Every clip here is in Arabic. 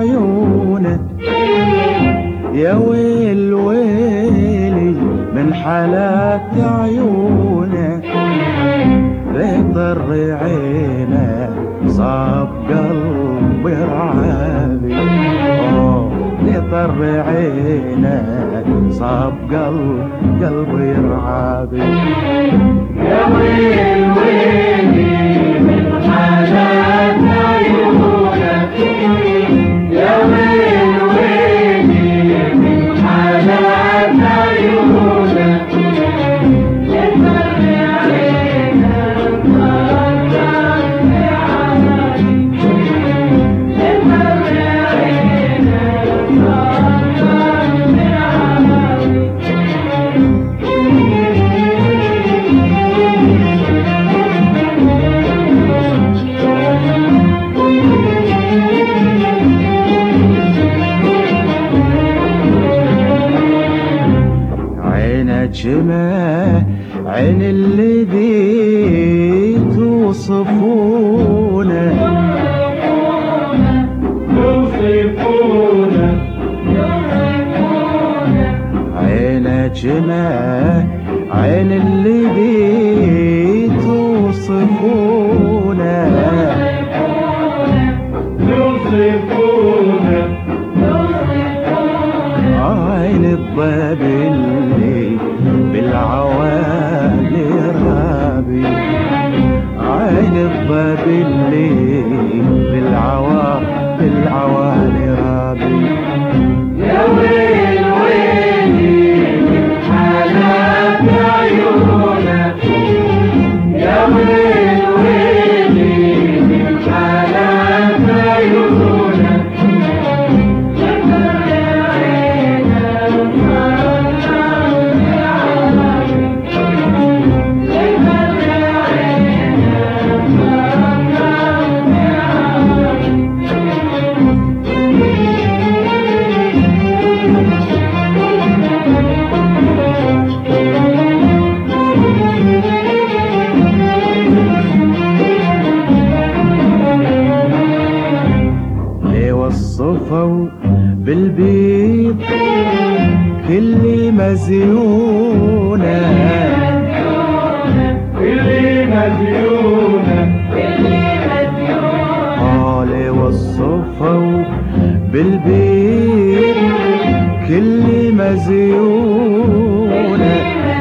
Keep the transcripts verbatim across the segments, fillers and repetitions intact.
عيونه، يا ويل ويلي من حالات عيونه، بيطر عينه صاب قلبي رعابي، اوه بيطر عينه صاب قلب قلبي رعابي. يا ويل ويلي من حالات عيونك، يا ويل ويلي من حالات عيونك، يطر عينك صاب قلبي رعابي، يطر عينك صاب قلبي رعابي. جمع عين اللي ذي توصفونه، يوصفونه عين جمع عين اللي ذي توصفونه، يوصفونه عين الضب اللي بالعوالي رابي، عين الضب اللي بالعوالي بالعوالي رابي. يا ويل ويلي من حالات عيونك، يا ويل ويلي من حالات عيونك، وصفوا بالبيض كل مزيونة، كل مزيونة قال وصفوا بالبيض كل مزيونة،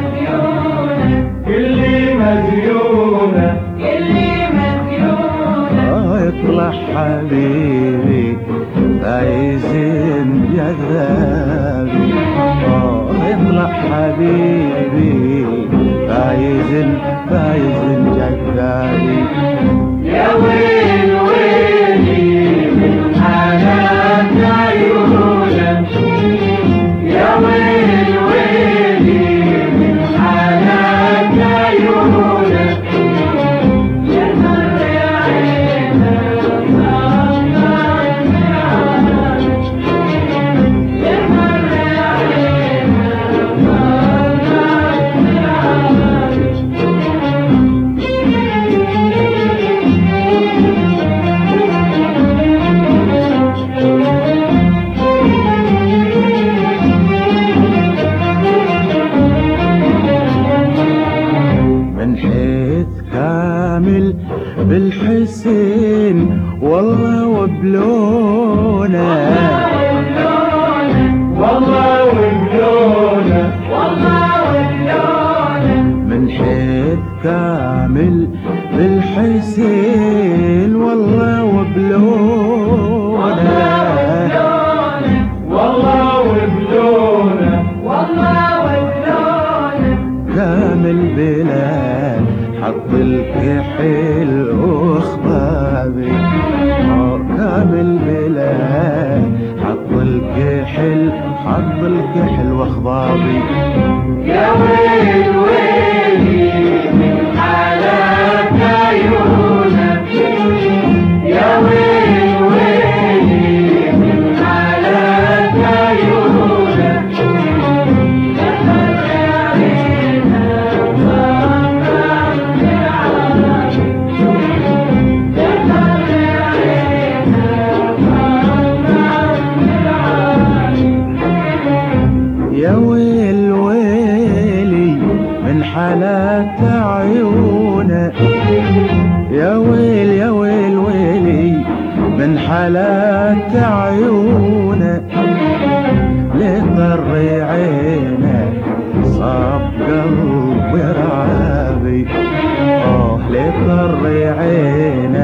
كل مزيونة يطلع حبيبي فايزين جذابي، يطلع حبيبي فايزين فايزين جذابي. يا ويل ويلي من حالات عيونك، يا ويل ويلي من حالات عيونك، بالحسين والله وبلونه، والله وبلونه والله وبلونه من حيث كامل بالحسين والله وبلونه، والله وبلونه والله وبلونه كامل بلال حط الكحل وخضابي، كامل بلال حط الكحل حط الكحل وخضابي. يا ويل ويلي من حالات عيونك، يا ويل ويلي من حالات عيونك، عيونه يا ويل يا ويل ويلي من حالات عيونه لطر عينه صاب قلبي رعابي اه لطر عينه